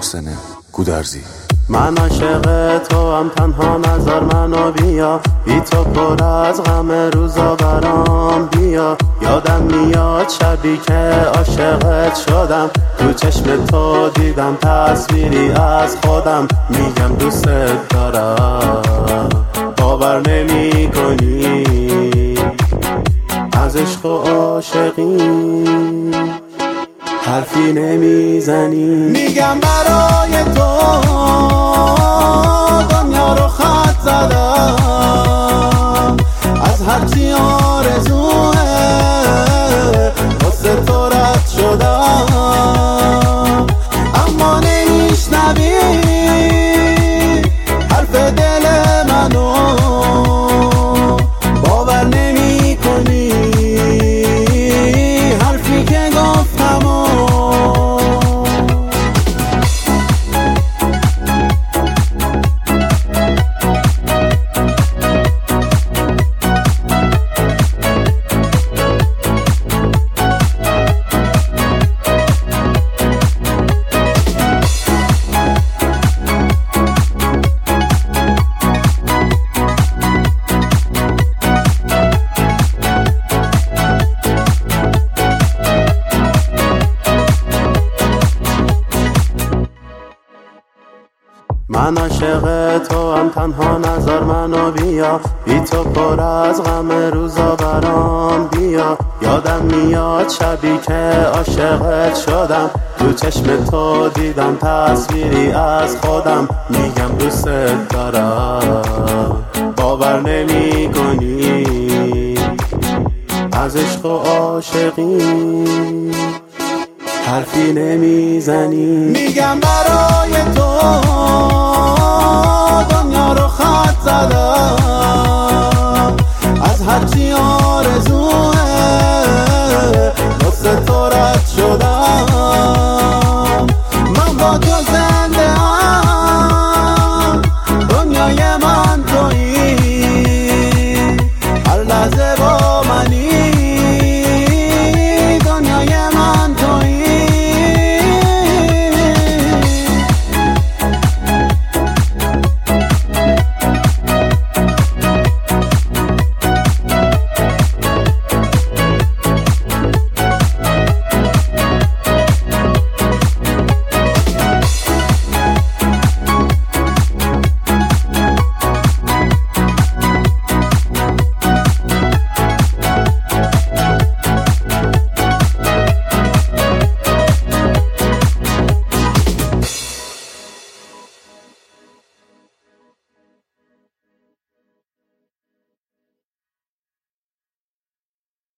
محسن گودرزی. من عاشق تو هم، تنها نظر منو بیا، بی تو پر از غم روزا برام بیا. یادم میاد شبی که عاشقت شدم، تو چشم تو دیدم تصویری از خودم. میگم دوستت دارم، باور نمی کنی از عشق و عاشقی حرفی نمیزنی. میگم برای تو دنیا رو خط زدم، از هرچی آرزوه واسه تو رد شدم. اما نمیشنوی حرف دل منو، باور نمی کنی حرفی که گفتم. من عاشق تو هم، تنها نظر منو بیا، بی تو پر از غم روزا برام بیا. یادم میاد شبی که عاشقت شدم، تو چشم تو دیدم تصویری از خودم. میگم دوستت دارم، باور نمی کنی از عشق و عاشقی حرفی نمیزنی. میگم برای